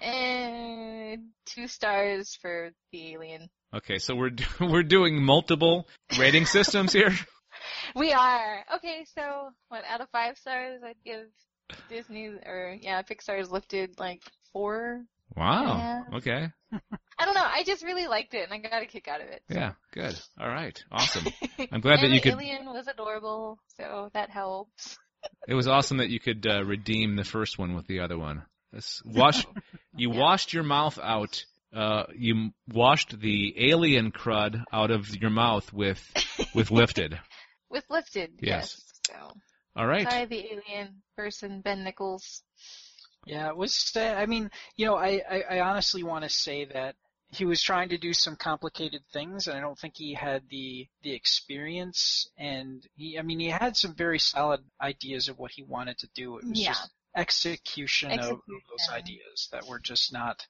and two stars for the alien. Okay. So we're do- we're doing multiple rating systems here. We are. Okay, so, what, out of five stars, I'd give Disney, or, yeah, Pixar's Lifted, like, four. Wow. Yeah. Okay. I don't know, I just really liked it, and I got a kick out of it. So. Yeah. Good. All right. Awesome. I'm glad that and you the could. alien was adorable, so that helps. It was awesome that you could uh, redeem the first one with the other one. This, wash. You Yeah. washed your mouth out. Uh, you washed the alien crud out of your mouth with with Lifted. With Lifted, Yes. yes. So, All right. sorry, the alien person, Ben Nichols. Yeah, it was. Uh, I mean, you know, I, I, I honestly want to say that he was trying to do some complicated things, and I don't think he had the the experience. And he, I mean, he had some very solid ideas of what he wanted to do. It was Yeah. just execution, Execution. Of, of those ideas that were just not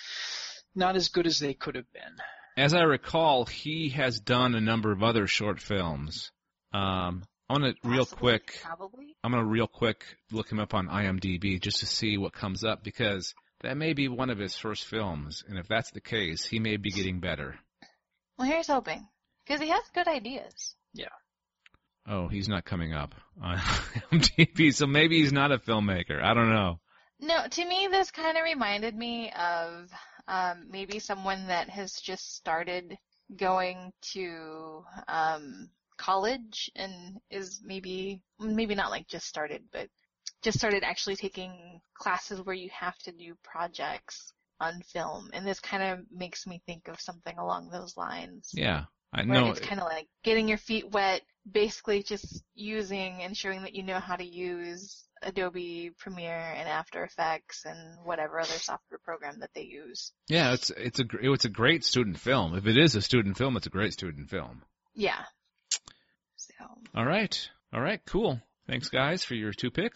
not as good as they could have been. As I recall, he has done a number of other short films. Um, I want to real Possibly, quick. Probably. I'm gonna real quick look him up on IMDb just to see what comes up, because that may be one of his first films, and if that's the case, he may be getting better. Well, here's hoping. Because he has good ideas. Yeah. Oh, he's not coming up on IMDb, so maybe he's not a filmmaker. I don't know. No, to me, this kind of reminded me of um, maybe someone that has just started going to um, college and is maybe, maybe not like just started, but just started actually taking classes where you have to do projects on film. And this kind of makes me think of something along those lines. Yeah, I Where know. it's kind of like getting your feet wet, basically just using, ensuring that you know how to use Adobe Premiere and After Effects and whatever other software program that they use. Yeah, it's it's a gr- it's a great student film. If it is a student film, it's a great student film. Yeah. So. All right, all right, cool. Thanks, guys, for your two picks.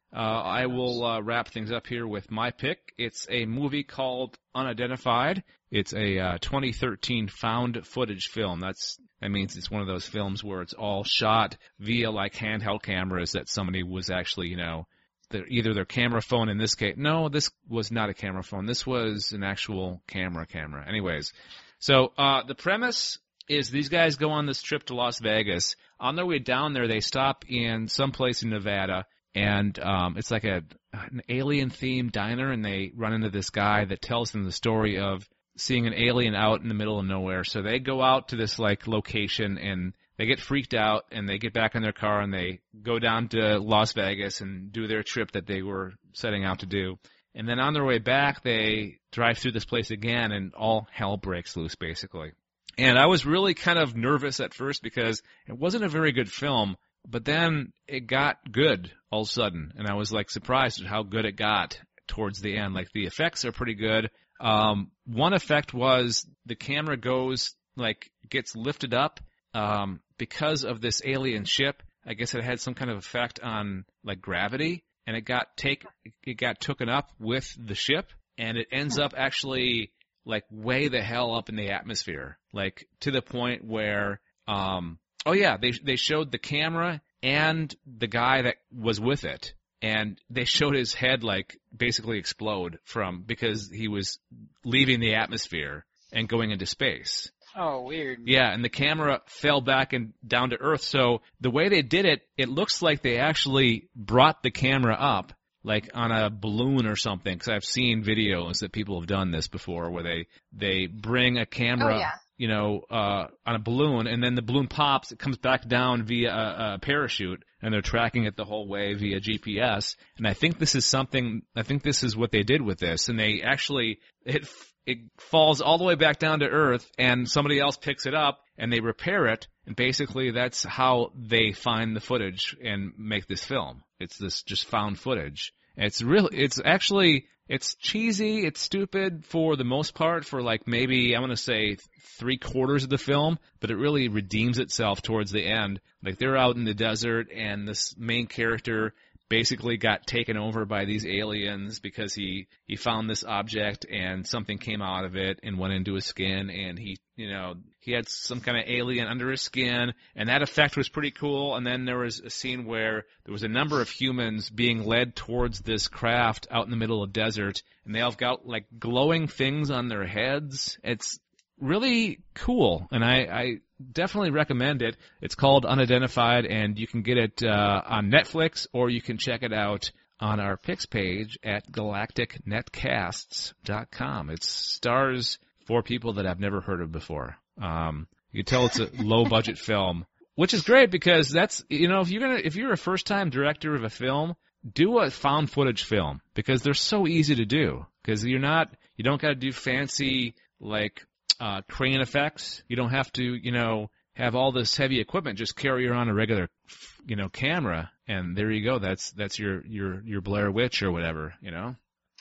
uh, I will uh, wrap things up here with my pick. It's a movie called Unidentified. It's a uh, twenty thirteen found footage film. That's that means it's one of those films where it's all shot via like handheld cameras that somebody was actually, you know, their, either their camera phone in this case. No, this was not a camera phone. This was an actual camera camera. Anyways, so uh, the premise is these guys go on this trip to Las Vegas. On their way down there, they stop in some place in Nevada, and um, it's like a an alien-themed diner, and they run into this guy that tells them the story of seeing an alien out in the middle of nowhere. So they go out to this like location, and they get freaked out, and they get back in their car, and they go down to Las Vegas and do their trip that they were setting out to do. And then on their way back, they drive through this place again, and all hell breaks loose, basically. And I was really kind of nervous at first because it wasn't a very good film, but then it got good all of a sudden, and I was like surprised at how good it got towards the end. Like the effects are pretty good. Um, one effect was the camera goes, like, gets lifted up um, because of this alien ship. I guess it had some kind of effect on, like, gravity, and it got take it got taken up with the ship, and it ends up actually, like, way the hell up in the atmosphere, like, to the point where, um, oh, yeah, they they showed the camera and the guy that was with it. And they showed his head, like, basically explode from, because he was leaving the atmosphere and going into space. Oh, weird. Yeah, and the camera fell back and down to Earth. So the way they did it, it looks like they actually brought the camera up, like on a balloon or something, because I've seen videos that people have done this before where they, they bring a camera, oh, yeah. you know, uh, on a balloon, and then the balloon pops, it comes back down via a, a parachute, and they're tracking it the whole way via G P S. And I think this is something, I think this is what they did with this, and they actually, it, it falls all the way back down to Earth, and somebody else picks it up, and they repair it, and basically that's how they find the footage and make this film. It's this just found footage. It's really, it's actually, it's cheesy, it's stupid for the most part, for like maybe, I'm going to say three quarters of the film, but it really redeems itself towards the end. Like they're out in the desert, and this main character basically got taken over by these aliens because he, he found this object and something came out of it and went into his skin, and he, you know, he had some kind of alien under his skin, and that effect was pretty cool. And then there was a scene where there was a number of humans being led towards this craft out in the middle of the desert, and they all got like glowing things on their heads. It's really cool, and I, I definitely recommend it. It's called Unidentified, and you can get it uh, on Netflix, or you can check it out on our picks page at galactic netcasts dot com. It stars four people that I've never heard of before. Um, you can tell it's a low-budget film, which is great because that's, you know, if you're gonna if you're a first-time director of a film, do a found footage film because they're so easy to do. Because you're not, you don't got to do fancy like uh, crane effects. You don't have to, you know, have all this heavy equipment. Just carry around a regular, you know, camera, and there you go. That's that's your your your Blair Witch or whatever, you know.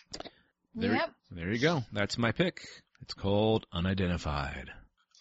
There, yep. There you go. That's my pick. It's called Unidentified.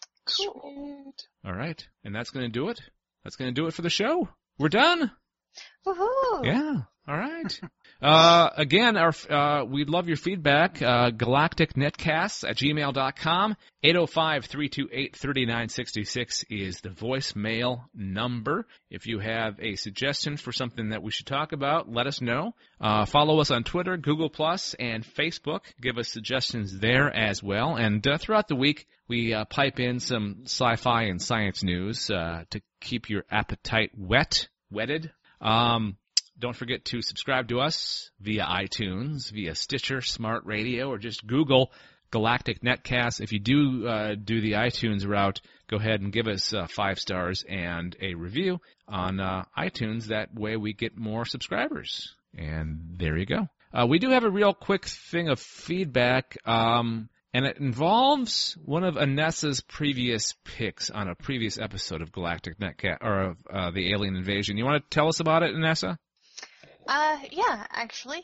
Cool. All right, and that's going to do it. That's going to do it for the show. We're done. Woohoo! Yeah. All right. Uh, again, our uh, we'd love your feedback. Uh, galactic netcasts at gmail dot com. eight oh five, three two eight, three nine six six is the voicemail number. If you have a suggestion for something that we should talk about, let us know. Uh, follow us on Twitter, Google Plus, and Facebook. Give us suggestions there as well. And uh, throughout the week, we uh, pipe in some sci-fi and science news uh, to keep your appetite wet, wetted. Um, Don't forget to subscribe to us via iTunes, via Stitcher, Smart Radio, or just Google Galactic Netcast. If you do uh, do the iTunes route, go ahead and give us uh, five stars and a review on uh, iTunes. That way we get more subscribers. And there you go. Uh, we do have a real quick thing of feedback, um, and it involves one of Anessa's previous picks on a previous episode of Galactic Netcast, or of uh, the Alien Invasion. You want to tell us about it, Anessa? Uh, yeah, actually.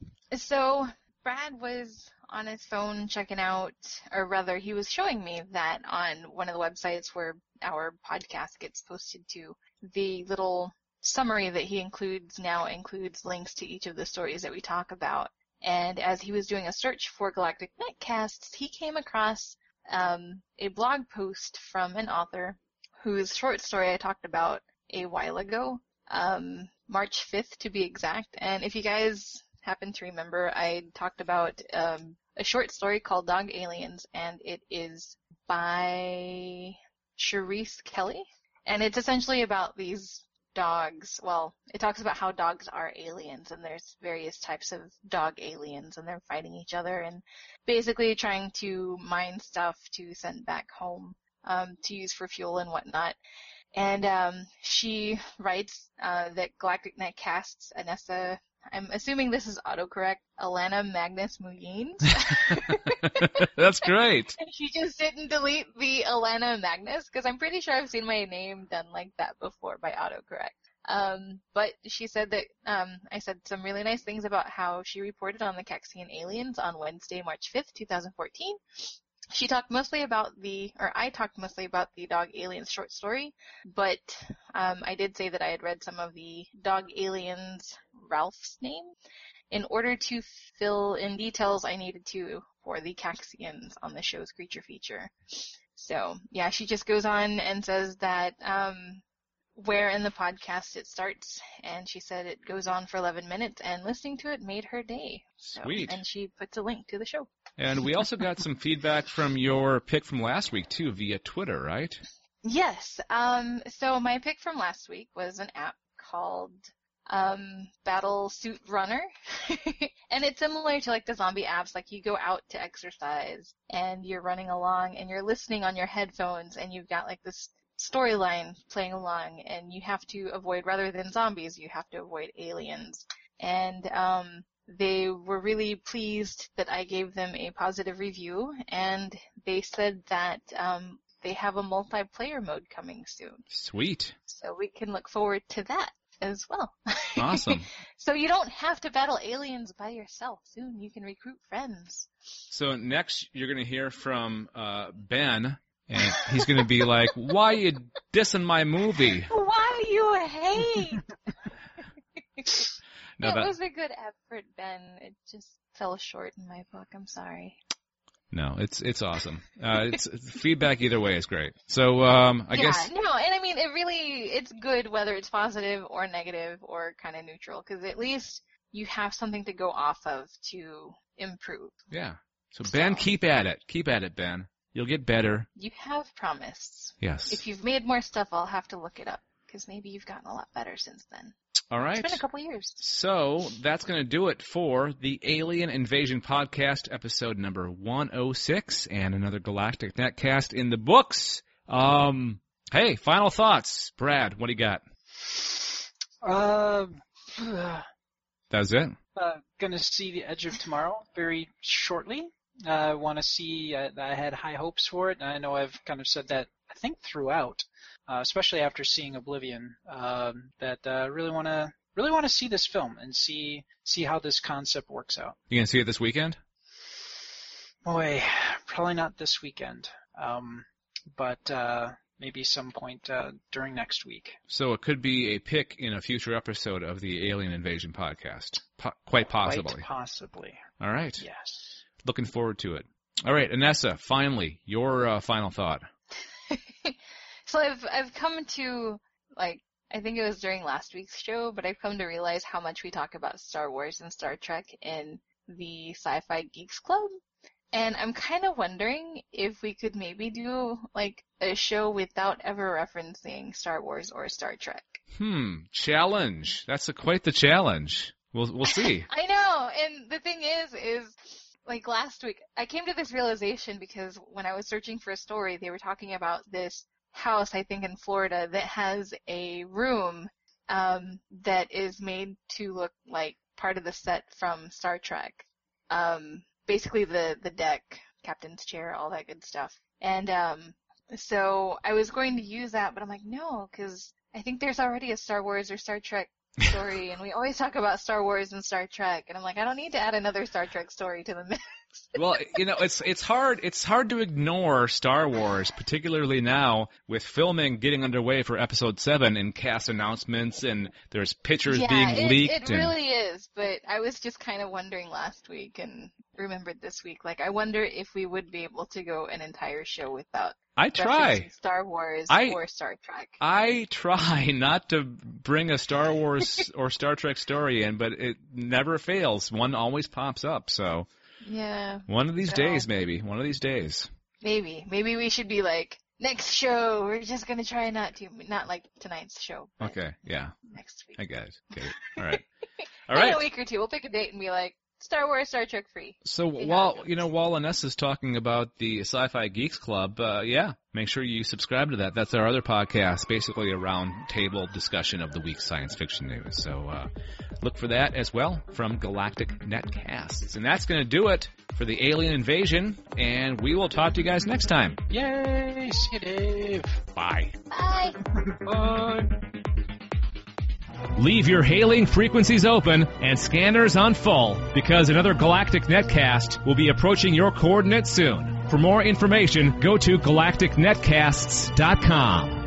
So, Brad was on his phone checking out, or rather, he was showing me that on one of the websites where our podcast gets posted to, the little summary that he includes now includes links to each of the stories that we talk about. And as he was doing a search for Galactic Netcasts, he came across um, a blog post from an author whose short story I talked about a while ago, um, March fifth to be exact. And if you guys happen to remember, I talked about um, a short story called Dog Aliens, and it is by Charisse Kelly. And it's essentially about these dogs. Well, it talks about how dogs are aliens, and there's various types of dog aliens, and they're fighting each other and basically trying to mine stuff to send back home um, to use for fuel and whatnot. And um, she writes uh, that Galactic Netcasts, Anessa, I'm assuming this is autocorrect, Alana Magnus Muyines. That's great. And she just didn't delete the Alana Magnus, because I'm pretty sure I've seen my name done like that before by autocorrect. Um, but she said that um, I said some really nice things about how she reported on the Caxian aliens on Wednesday, March fifth, twenty fourteen. She talked mostly about the, or I talked mostly about the Dog Aliens short story, but um, I did say that I had read some of the Dog Aliens, Ralph's name. In order to fill in details, I needed to for the Caxians on the show's creature feature. So, yeah, she just goes on and says that um, where in the podcast it starts, and she said it goes on for eleven minutes, and listening to it made her day. So, Sweet. And she puts a link to the show. And we also got some feedback from your pick from last week, too, via Twitter, right? Yes. Um, so my pick from last week was an app called um, Battle Suit Runner. And it's similar to like the zombie apps. Like you go out to exercise and you're running along and you're listening on your headphones and you've got like this storyline playing along, and you have to avoid, rather than zombies, you have to avoid aliens. And um, they were really pleased that I gave them a positive review, and they said that um, they have a multiplayer mode coming soon. Sweet. So we can look forward to that as well. Awesome. So you don't have to battle aliens by yourself. Soon you can recruit friends. So next you're going to hear from uh, Ben, and he's going to be like, why you dissing my movie? Why you hate? No, it that... was a good effort, Ben. It just fell short in my book. I'm sorry. No, it's it's awesome. Uh, it's, it's feedback either way is great. So um, I yeah, guess no, and I mean it really it's good whether it's positive or negative or kind of neutral, because at least you have something to go off of to improve. Yeah. So Ben, so, keep at it. Keep at it, Ben. You'll get better. You have promised. Yes. If you've made more stuff, I'll have to look it up, because maybe you've gotten a lot better since then. All right. It's been a couple years. So that's going to do it for the Alien Invasion Podcast, episode number one oh six, and another Galactic Netcast in the books. Um, hey, final thoughts. Brad, what do you got? Uh, That's it? Uh, gonna see The Edge of Tomorrow very shortly. I uh, want to see, uh, I had high hopes for it, and I know I've kind of said that, I think, throughout, uh, especially after seeing Oblivion, uh, that I uh, really want to really want to see this film and see see how this concept works out. You going to see it this weekend? Boy, probably not this weekend, um, but uh, maybe some point uh, during next week. So it could be a pick in a future episode of the Alien Invasion Podcast, po- quite possibly. Quite possibly. All right. Yes. Looking forward to it. All right, Anessa, finally, your uh, final thought. So I've I've come to, like, I think it was during last week's show, but I've come to realize how much we talk about Star Wars and Star Trek in the Sci-Fi Geeks Club. And I'm kind of wondering if we could maybe do, like, a show without ever referencing Star Wars or Star Trek. Hmm, challenge. That's a, quite the challenge. We'll we'll see. I know, and the thing is, is... Like last week, I came to this realization because when I was searching for a story, they were talking about this house, I think in Florida, that has a room um, that is made to look like part of the set from Star Trek. Um, basically the, the deck, captain's chair, all that good stuff. And um, so I was going to use that, but I'm like, no, because I think there's already a Star Wars or Star Trek story, and we always talk about Star Wars and Star Trek, and I'm like, I don't need to add another Star Trek story to the mix. Well, you know, it's it's hard it's hard to ignore Star Wars, particularly now with filming getting underway for Episode Seven and cast announcements, and there's pictures yeah, being it, leaked. It and... really is, but I was just kind of wondering last week and remembered this week. Like, I wonder if we would be able to go an entire show without I try referencing Star Wars I, or Star Trek. I try not to bring a Star Wars or Star Trek story in, but it never fails. One always pops up, so. Yeah. One of these so, days, maybe. One of these days. Maybe. Maybe we should be like, next show, we're just going to try not to. Not like tonight's show. Okay, yeah. Next week. I get it. Get it. All right. All In right. a week or two, we'll pick a date and be like, Star Wars, Star Trek free. So See while, you know, while Inessa is talking about the Sci-Fi Geeks Club, uh, yeah, make sure you subscribe to that. That's our other podcast, basically a round table discussion of the week's science fiction news. So uh, look for that as well from Galactic Netcasts. And that's going to do it for the Alien Invasion, and we will talk to you guys next time. Yay! See you, Dave. Bye. Bye. Bye. Leave your hailing frequencies open and scanners on full, because another Galactic Netcast will be approaching your coordinates soon. For more information, go to galactic netcasts dot com.